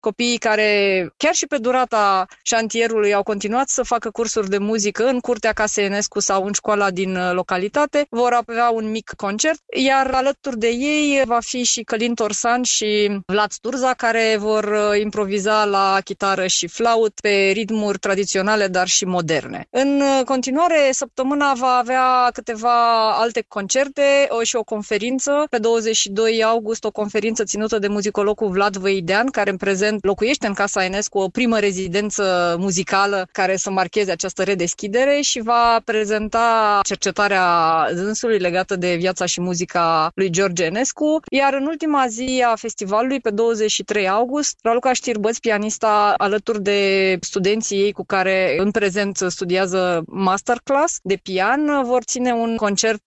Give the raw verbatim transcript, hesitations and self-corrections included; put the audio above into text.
copiii care, chiar și pe durata șantierului, au continuat să facă cursuri de muzică în curtea Casei Enescu sau în școala din localitate, vor avea un mic concert, iar alături de ei va fi și Călin Torsan și Vlad Sturza, care vor improviza la chitară și flaut pe ritmuri tradiționale, dar și moderne. În continuare, săptămâna va avea câteva alte concerte și o conferință. Pe douăzeci și doi august, o conferință ținută de muzicologul Vlad Văidean, care în prezent locuiește în Casa Enescu, o primă rezidență muzicală care să marcheze această redeschidere și va prezenta cercetarea dânsului legată de viața și muzica lui George Enescu. Iar în ultima zi a festivalului, pe douăzeci și trei august, Raluca Știrbăț, pianista, alături de studenții ei cu care în prezent studiază masterclass de pian, vor ține un concert